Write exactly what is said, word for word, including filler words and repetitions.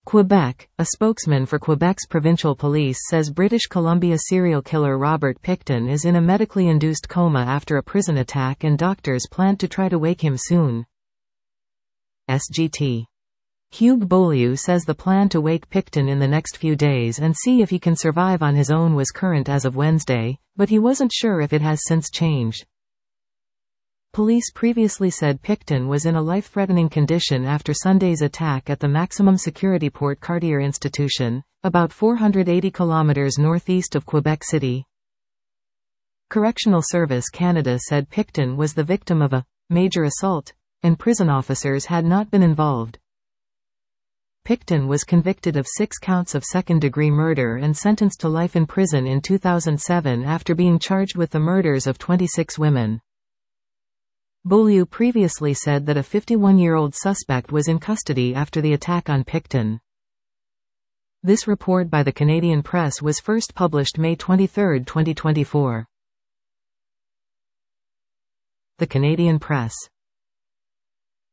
Quebec. A spokesman for Quebec's provincial police says British Columbia serial killer Robert Pickton is in a medically induced coma after a prison attack and doctors plan to try to wake him soon. S G T. Hugues Beaulieu says the plan to wake Pickton in the next few days and see if he can survive on his own was current as of Wednesday, but he wasn't sure if it has since changed. Police previously said Pickton was in a life-threatening condition after Sunday's attack at the maximum security Port Cartier institution, about four hundred eighty kilometers northeast of Quebec City. Correctional Service Canada said Pickton was the victim of a major assault, and prison officers had not been involved. Pickton was convicted of six counts of second-degree murder and sentenced to life in prison in two thousand seven after being charged with the murders of twenty-six women. Beaulieu previously said that a fifty-one-year-old suspect was in custody after the attack on Pickton. This report by the Canadian Press was first published May twenty-third, twenty twenty-four. The Canadian Press.